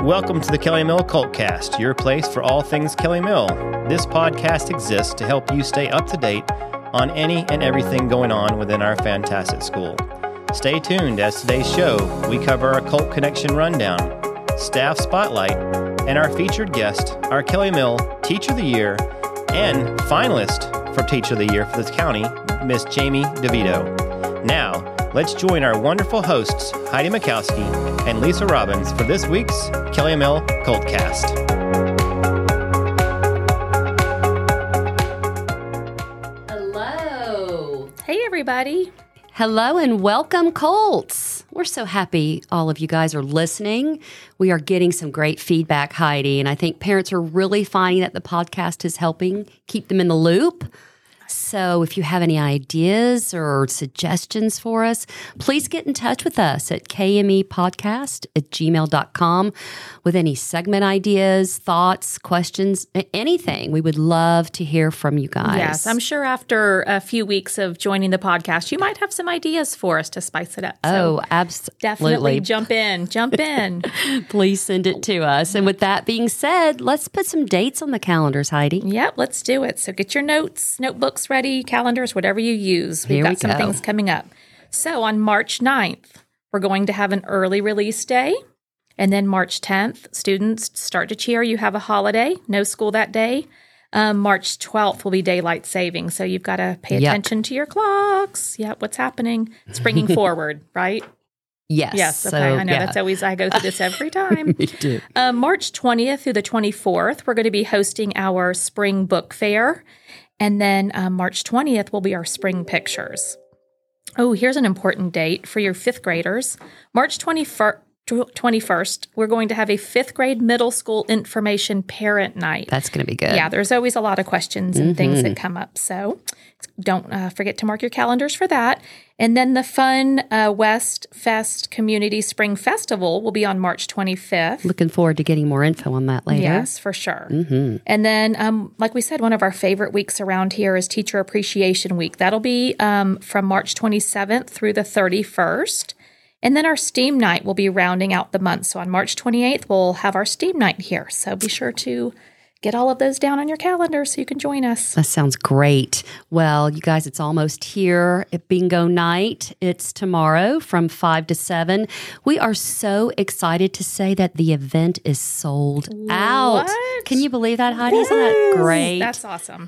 Welcome to the Kelly Mill Cultcast, your place for all things Kelly Mill. This podcast exists to help you stay up to date on any and everything going on within our fantastic school. Stay tuned as today's show, we cover our Cult Connection Rundown, Staff Spotlight, and our featured guest, our Kelly Mill Teacher of the Year and finalist for Teacher of the Year for this county, Miss Jamie DeVito. Now, let's join our wonderful hosts, Heidi Mikowski and Lisa Robbins, for this week's Kelly Mill Cultcast. Hello. Hey, everybody. Hello and welcome, Colts. We're so happy all of you guys are listening. We are getting some great feedback, Heidi, and I think parents are really finding that the podcast is helping keep them in the loop. So if you have any ideas or suggestions for us, please get in touch with us at kmepodcast@gmail.com with any segment ideas, thoughts, questions, anything. We would love to hear from you guys. Yes, I'm sure after a few weeks of joining the podcast, you might have some ideas for us to spice it up. So absolutely. Definitely jump in. Please send it to us. And with that being said, let's put some dates on the calendars, Heidi. Yep, let's do it. So get your notes, notebooks ready, calendars, whatever you use. We've got some things coming up. So on March 9th, we're going to have an early release day. And then March 10th, students start to cheer. You have a holiday, no school that day. March 12th will be daylight saving. So you've got to pay attention to your clocks. Yep, what's happening? Springing forward, right? Yes. Okay. I know that's always, I go through this every time. Me too. March 20th through the 24th, we're going to be hosting our spring book fair. And then March 20th will be our spring pictures. Oh, here's an important date for your fifth graders. March 21st, we're going to have a fifth grade middle school information parent night. That's going to be good. Yeah, there's always a lot of questions and things that come up. So don't forget to mark your calendars for that. And then the fun West Fest Community Spring Festival will be on March 25th. Looking forward to getting more info on that later. Yes, for sure. And then, like we said, one of our favorite weeks around here is Teacher Appreciation Week. That'll be from March 27th through the 31st. And then our STEAM night will be rounding out the month. So on March 28th, we'll have our STEAM night here. So be sure to get all of those down on your calendar so you can join us. That sounds great. Well, you guys, it's almost here at Bingo Night. It's tomorrow from 5 to 7. We are so excited to say that the event is sold out. Can you believe that, Heidi? Isn't that great? That's awesome.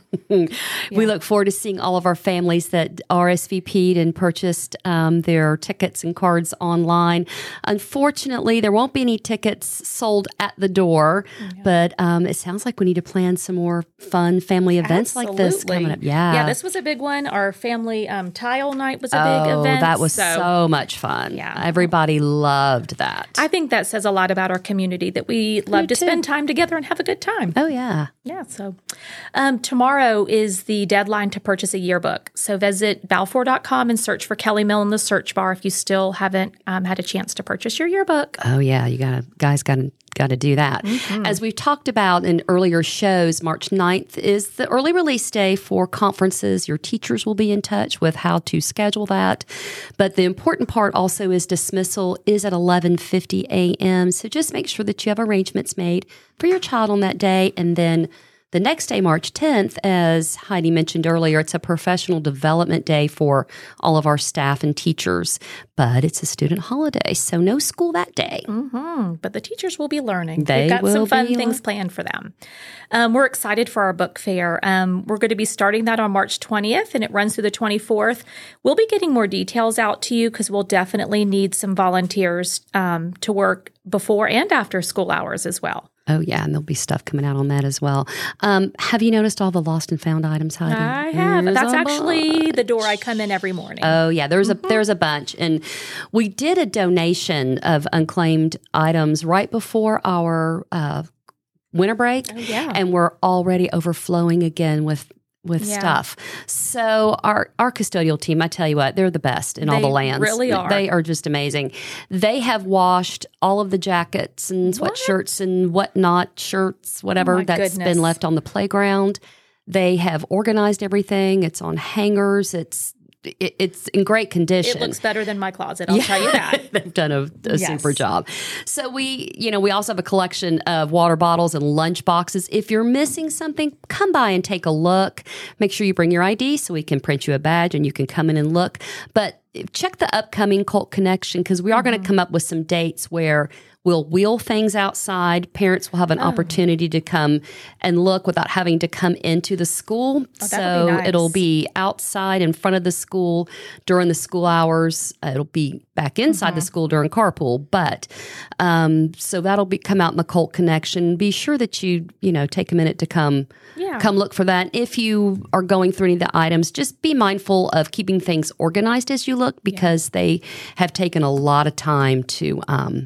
We look forward to seeing all of our families that RSVP'd and purchased their tickets and cards online. Unfortunately, there won't be any tickets sold at the door, but it sounds like we need to plan some more fun family events like this coming up. Yeah, this was a big one. Our family tile night was a big event. That was so much fun. Yeah. Everybody loved that. I think that says a lot about our community, that we love to spend time together and have a good time. Oh, yeah. Yeah, so tomorrow is the deadline to purchase a yearbook. So visit balfour.com and search for Kelly Mill in the search bar if you still haven't had a chance to purchase your yearbook. Oh, yeah. You guys got to do that. As we've talked about in earlier shows, March 9th is the early release day for conferences. Your teachers will be in touch with how to schedule that. But the important part also is dismissal is at 11:50 a.m. So just make sure that you have arrangements made for your child on that day. And then the next day, March 10th, as Heidi mentioned earlier, it's a professional development day for all of our staff and teachers, but it's a student holiday, so no school that day. But the teachers will be learning. We've got some fun things planned for them. We're excited for our book fair. We're going to be starting that on March 20th, and it runs through the 24th. We'll be getting more details out to you because we'll definitely need some volunteers to work before and after school hours as well. Oh, yeah, and there'll be stuff coming out on that as well. Have you noticed all the lost and found items, Heidi? I have. That's actually the door I come in every morning. Oh, yeah, there's a bunch. And we did a donation of unclaimed items right before our winter break. Oh, yeah. And we're already overflowing again with stuff. So our custodial team, I tell you what, they're the best in all the lands. They really are. They are just amazing. They have washed all of the jackets and sweatshirts and whatnot, shirts, whatever that's been left on the playground. They have organized everything. It's on hangers. It's it's in great condition. It looks better than my closet, I'll tell you that. They've done a super job. So we also have a collection of water bottles and lunch boxes. If you're missing something, come by and take a look. Make sure you bring your ID so we can print you a badge and you can come in and look. But check the upcoming Cult Connection, because we are going to come up with some dates where we'll wheel things outside. Parents will have an opportunity to come and look without having to come into the school. So nice. It'll be outside in front of the school during the school hours. It'll be back inside the school during carpool. But so that'll come out in the Cult Connection. Be sure that you take a minute to come look for that. If you are going through any of the items, just be mindful of keeping things organized as you look, because they have taken a lot of time to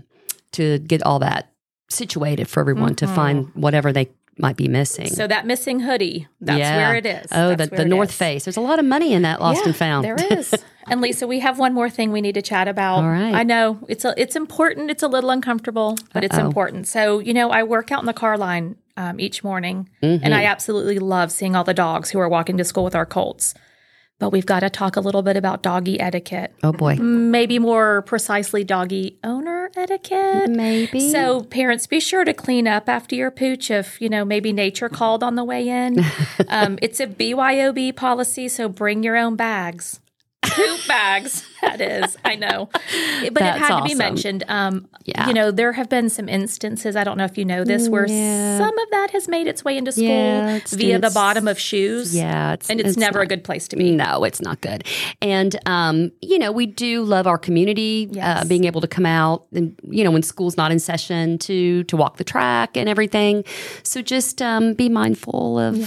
get all that situated for everyone to find whatever they might be missing. So that missing hoodie, that's where it is. Oh, the North Face. There's a lot of money in that lost and found. There is. And Lisa, we have one more thing we need to chat about. All right. I know it's important. It's a little uncomfortable, but it's important. So, I work out in the car line each morning, and I absolutely love seeing all the dogs who are walking to school with our colts. But we've got to talk a little bit about doggy etiquette. Oh, boy. Maybe more precisely doggy owner etiquette. Maybe. So parents, be sure to clean up after your pooch if, maybe nature called on the way in. It's a BYOB policy, so bring your own bags. Poop bags, that is. I know. But That's it had to be awesome. mentioned. There have been some instances, I don't know if you know this, where some of that has made its way into school via the bottom of shoes. Yeah. It's never a good place to be. No, it's not good. And, we do love our community, being able to come out and, when school's not in session to walk the track and everything. So just be mindful of,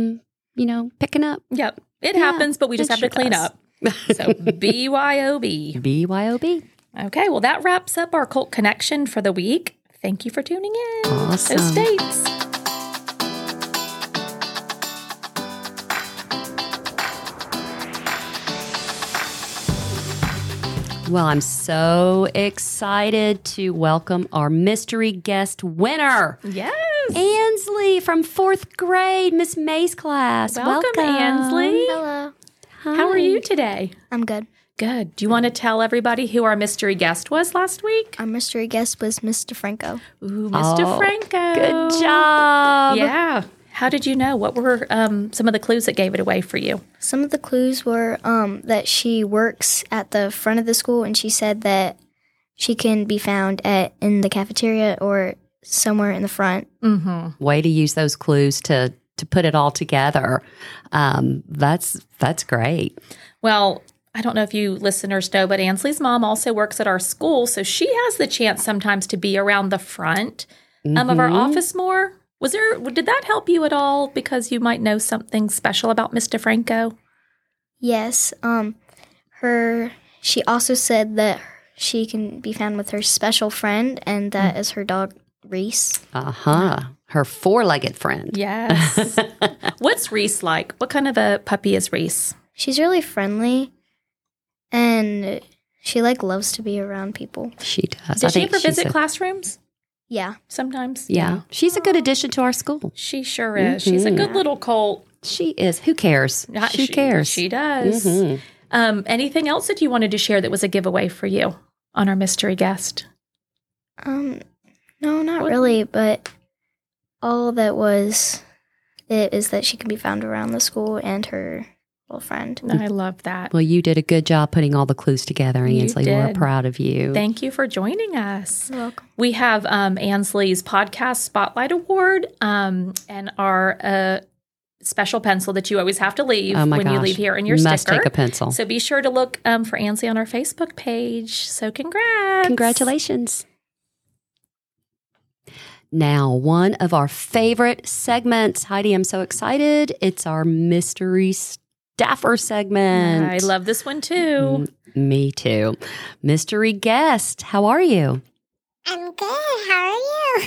picking up. Yep. It happens, but we just have to clean up. So BYOB. BYOB. Okay, well, that wraps up our Cult Connection for the week. Thank you for tuning in. Awesome. Those dates. Well, I'm so excited to welcome our mystery guest winner. Yes. Ansley from 4th grade, Miss May's class. Welcome, Ansley. Hello. Hi. How are you today? I'm good. Good. Do you want to tell everybody who our mystery guest was last week? Our mystery guest was Mr. Franco. Ooh, Mr. Franco. Good job. Yeah. How did you know? What were some of the clues that gave it away for you? Some of the clues were that she works at the front of the school, and she said that she can be found in the cafeteria or somewhere in the front. Mm-hmm. Way to use those clues to put it all together. That's great. Well, I don't know if you listeners know, but Ansley's mom also works at our school, so she has the chance sometimes to be around the front of our office more. Did that help you at all because you might know something special about Mr. Franco? Yes. She also said that she can be found with her special friend, and that is her dog, Reese. Her 4-legged friend. Yes. What's Reese like? What kind of a puppy is Reese? She's really friendly, and she loves to be around people. She does. Does she ever visit classrooms? Yeah. Sometimes? Yeah. She's a good addition to our school. She sure is. She's a good little colt. She is. Who cares? She cares. She does. Anything else that you wanted to share that was a giveaway for you on our mystery guest? No, not really, but all that was it is that she can be found around the school and her little friend. I love that. Well, you did a good job putting all the clues together, Ansley. You We're did. proud of you. Thank you for joining us. You're welcome. We have Ansley's Podcast Spotlight Award and our special pencil that you always have to leave when you leave here in your Must sticker. take a pencil. So be sure to look for Ansley on our Facebook page. So congrats. Congratulations. Now, one of our favorite segments. Heidi, I'm so excited. It's our mystery staffer segment. I love this one too. Me too. Mystery guest, how are you? I'm good. How are you?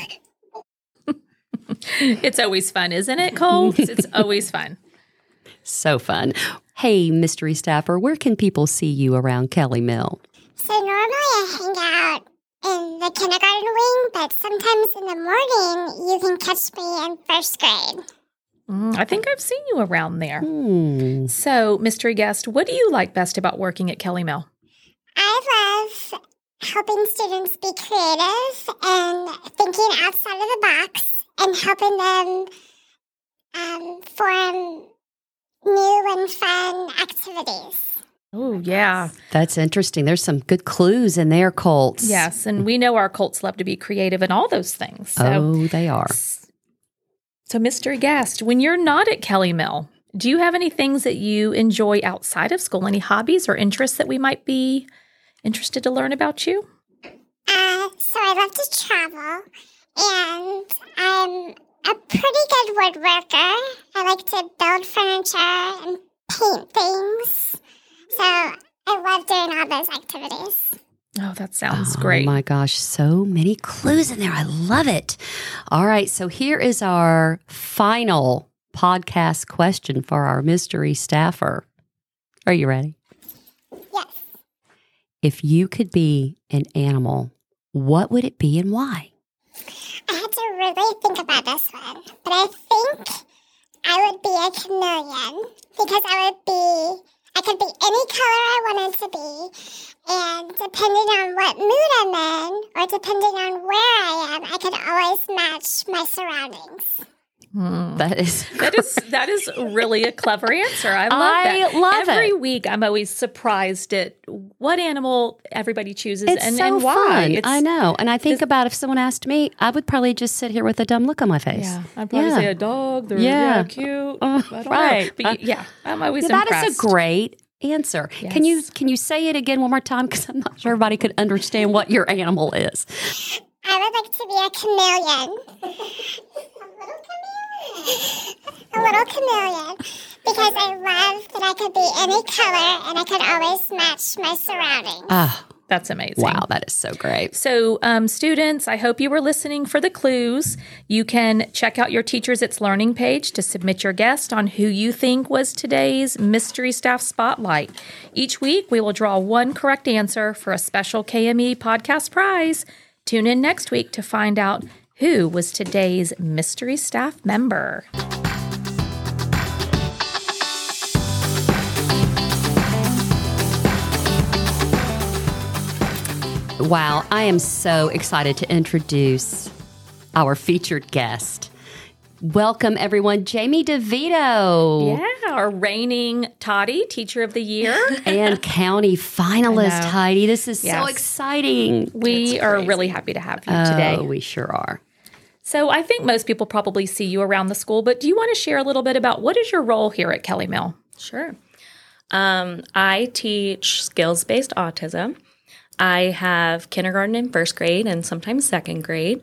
It's always fun, isn't it, Cole? It's always fun. So fun. Hey, mystery staffer, where can people see you around Kelly Mill? So normally I hang out in the kindergarten wing, but sometimes in the morning you can catch me in 1st grade. I think I've seen you around there. So, mystery guest, what do you like best about working at Kelly Mill? I love helping students be creative and thinking outside of the box and helping them form new and fun activities. Oh, yeah. That's interesting. There's some good clues in there, Colts. Yes, and we know our Colts love to be creative and all those things. So, Oh, they are. So, mystery guest, when you're not at Kelly Mill, do you have any things that you enjoy outside of school? Any hobbies or interests that we might be interested to learn about you? So I love to travel, and I'm a pretty good woodworker. I like to build furniture and paint things. So I love doing all those activities. Oh, that sounds great. Oh my gosh, so many clues in there. I love it. All right, so here is our final podcast question for our mystery staffer. Are you ready? Yes. If you could be an animal, what would it be and why? I had to really think about this one, but I think I would be a chameleon because I could be any color I wanted to be, and depending on what mood I'm in or depending on where I am, I could always match my surroundings. That is really a clever answer. I love that. Every week, I'm always surprised at what animal everybody chooses and why. Fun. I know. And I think about if someone asked me, I would probably just sit here with a dumb look on my face. Yeah, I'd probably say a dog. They're cute. Right. But I'm always impressed. That is a great answer. Yes. Can you say it again one more time? Because I'm not sure everybody could understand what your animal is. I would like to be a chameleon. A little chameleon. Because I love that I could be any color and I could always match my surroundings. Ah, that's amazing. Wow, that is so great. So, students, I hope you were listening for the clues. You can check out your Teachers It's Learning page to submit your guest on who you think was today's Mystery Staff Spotlight. Each week, we will draw one correct answer for a special KME podcast prize. Tune in next week to find out who was today's Mystery Staff member. Wow, I am so excited to introduce our featured guest. Welcome, everyone, Jamie DeVito. Yeah, our reigning Toddy Teacher of the Year. And county finalist, Heidi. This is so exciting. We are really happy to have you today. Oh, we sure are. So I think most people probably see you around the school, but do you want to share a little bit about what is your role here at Kelly Mill? Sure. I teach skills-based autism. I have kindergarten and first grade and sometimes second grade.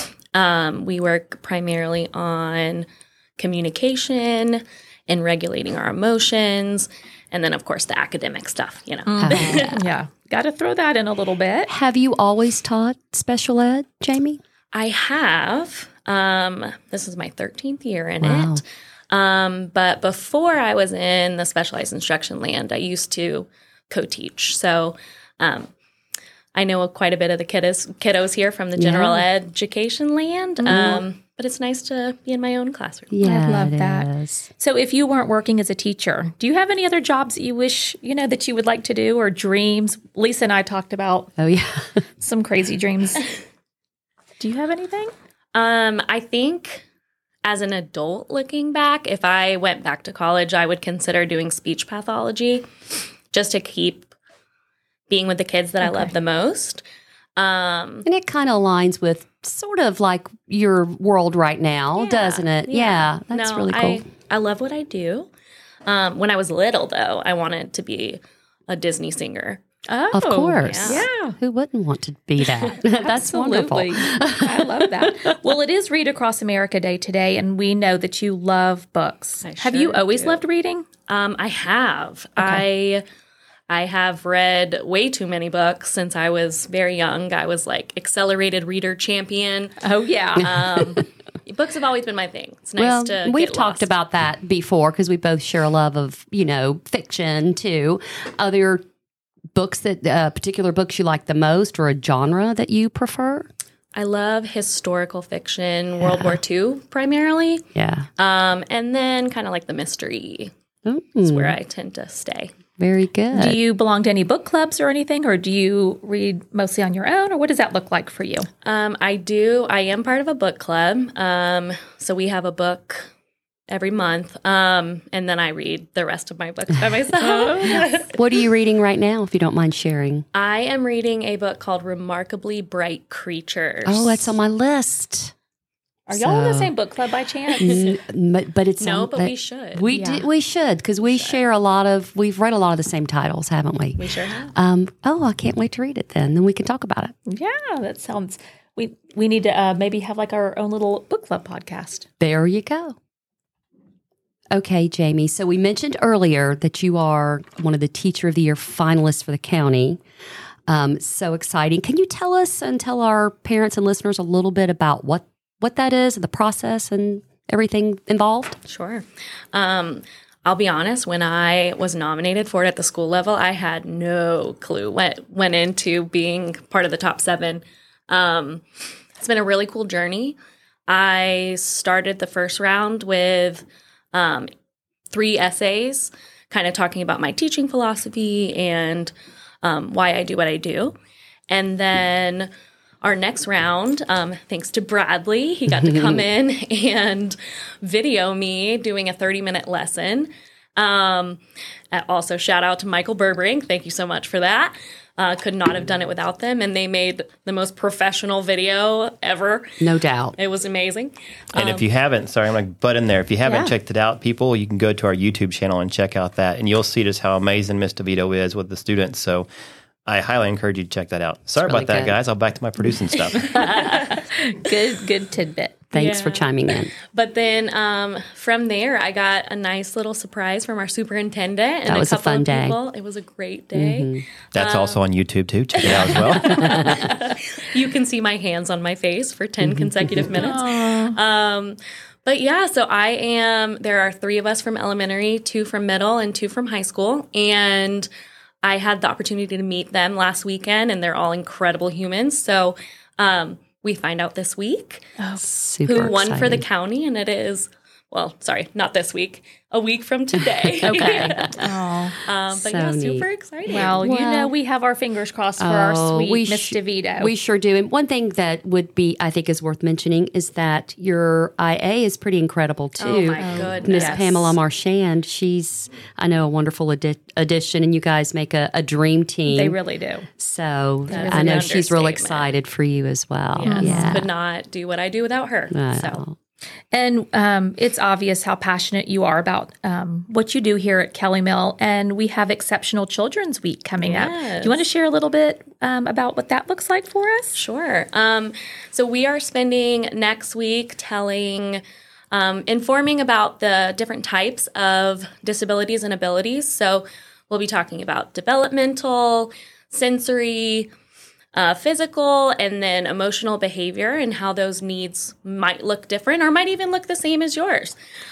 We work primarily on communication and regulating our emotions. And then, of course, the academic stuff, you know. Yeah. Got to throw that in a little bit. Have you always taught special ed, Jamie? I have. This is my 13th year in it. But before I was in the specialized instruction land, I used to co-teach. So I know quite a bit of the kiddos here from the general education land, but it's nice to be in my own classroom. Yeah, I love that. Is. So if you weren't working as a teacher, do you have any other jobs that you wish, that you would like to do or dreams? Lisa and I talked about some crazy dreams. Do you have anything? I think as an adult looking back, if I went back to college, I would consider doing speech pathology just to keep being with the kids that I love the most. And it kind of aligns with sort of like your world right now, doesn't it? Yeah, that's really cool. I love what I do. When I was little, though, I wanted to be a Disney singer. Oh, of course. Yeah. Who wouldn't want to be that? That's wonderful. I love that. Well, it is Read Across America Day today, and we know that you love books. Have you always loved reading? I have. Okay. I have read way too many books since I was very young. I was like accelerated reader champion. Oh, yeah. Books have always been my thing. It's nice to we've get talked lost. about that before because we both share a love of, fiction too. Are there books particular books you like the most or a genre that you prefer? I love historical fiction, World War II primarily. Yeah. And then kind of like the mystery is where I tend to stay. Very good. Do you belong to any book clubs or anything, or do you read mostly on your own, or what does that look like for you? I do. I am part of a book club. So we have a book every month, and then I read the rest of my books by myself. What are you reading right now, if you don't mind sharing? I am reading a book called Remarkably Bright Creatures. Oh, that's on my list. Are y'all in the same book club by chance? But it's No, on, but we should. We should, because we share we've read a lot of the same titles, haven't we? We sure have. I can't wait to read it then we can talk about it. Yeah, that sounds, we need to maybe have like our own little book club podcast. There you go. Okay, Jamie. So we mentioned earlier that you are one of the Teacher of the Year finalists for the county. So exciting. Can you tell us and tell our parents and listeners a little bit about what that is, the process and everything involved? Sure. I'll be honest, when I was nominated for it at the school level, I had no clue what went into being part of the top 7. It's been a really cool journey. I started the first round with 3 essays, kind of talking about my teaching philosophy and why I do what I do. And then our next round, thanks to Bradley, he got to come in and video me doing a 30-minute lesson. Also, shout out to Michael Burbring. Thank you so much for that. Could not have done it without them. And they made the most professional video ever. No doubt. It was amazing. And if you haven't, sorry, I'm going to butt in there. If you haven't checked it out, people, you can go to our YouTube channel and check out that. And you'll see just how amazing Miss DeVito is with the students. So I highly encourage you to check that out. Sorry really about that, good. guys. I'll back to my producing stuff. Good tidbit. Thanks for chiming in. But then from there, I got a nice little surprise from our superintendent and That was a couple fun of day. people. It was a great day. That's also on YouTube, too. Check it out as well. You can see my hands on my face for 10 consecutive minutes. But yeah, so there are 3 of us from elementary, 2 from middle, and 2 from high school. And I had the opportunity to meet them last weekend, and they're all incredible humans. So we find out this week Super who won exciting. for the county, and it is, well, sorry, not this week, a week from today. Okay. But So yeah, neat. super exciting. Well, you know, we have our fingers crossed for our sweet Miss DeVito. We sure do. And one thing that would be, I think, is worth mentioning is that your IA is pretty incredible too. Oh my goodness. Miss Pamela Marchand, she's, I know, a wonderful addition, and you guys make a dream team. They really do. So That is I an know she's real understatement. excited for you as well. Yes, Yeah. could not do what I do without her. So And it's obvious how passionate you are about what you do here at Kelly Mill. And we have Exceptional Children's Week coming up. Do you want to share a little bit about what that looks like for us? Sure. So we are spending next week informing about the different types of disabilities and abilities. So we'll be talking about developmental, sensory, physical, and then emotional behavior, and how those needs might look different or might even look the same as yours.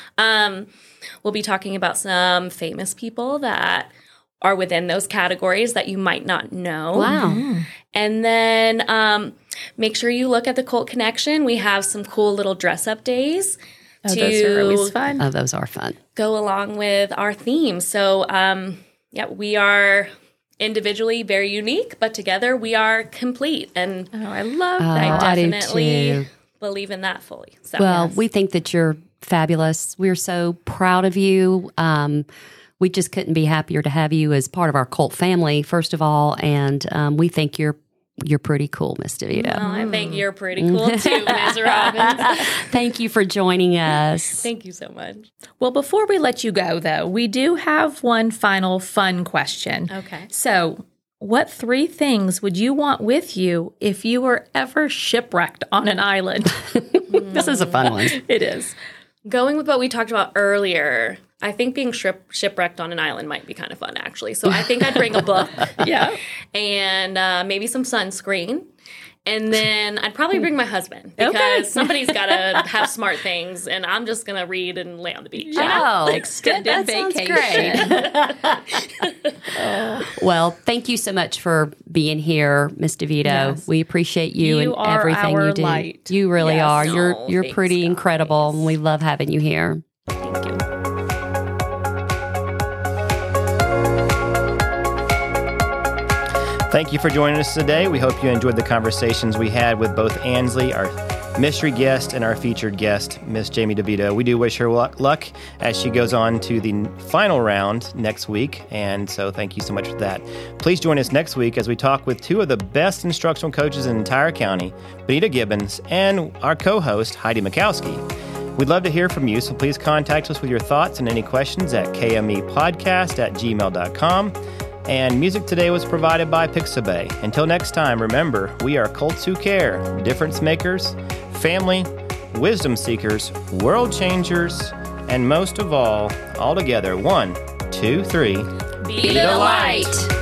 We'll be talking about some famous people that are within those categories that you might not know. Wow. And then make sure you look at the Colt Connection. We have some cool little dress-up days Those are always fun. Oh, those are fun. go along with our theme. So, we are individually very unique, but together we are complete. And I love I that. I do definitely too. believe in that fully. So, Well, we think that you're fabulous. We're so proud of you. We just couldn't be happier to have you as part of our Colt family, first of all. And we think you're pretty cool, Miss DeVito. well, I think you're pretty cool too, Ms. Robbins. Thank you for joining us. Thank you so much. Well, before we let you go, though, we do have one final fun question. Okay. So, what 3 things would you want with you if you were ever shipwrecked on an island? This is a fun one. It is. Going with what we talked about earlier, I think being shipwrecked on an island might be kind of fun, actually. So I think I'd bring a book. Yeah. And maybe some sunscreen. And then I'd probably bring my husband because somebody's got to have smart things, and I'm just going to read and lay on the beach. Oh, Extended that sounds vacation. great. Well, thank you so much for being here, Miss DeVito. Yes. We appreciate you and everything you do. Light. You really are. No, you're pretty incredible, and we love having you here. Thank you. Thank you for joining us today. We hope you enjoyed the conversations we had with both Ansley, our mystery guest, and our featured guest, Miss Jamie DeVito. We do wish her luck as she goes on to the final round next week, and so thank you so much for that. Please join us next week as we talk with two of the best instructional coaches in the entire county, Benita Gibbons and our co-host, Heidi Mikowski. We'd love to hear from you, so please contact us with your thoughts and any questions at kmepodcast@gmail.com. And music today was provided by Pixabay. Until next time, remember, we are Colts who care, difference makers, family, wisdom seekers, world changers, and most of all together, 1, 2, 3. Be the light.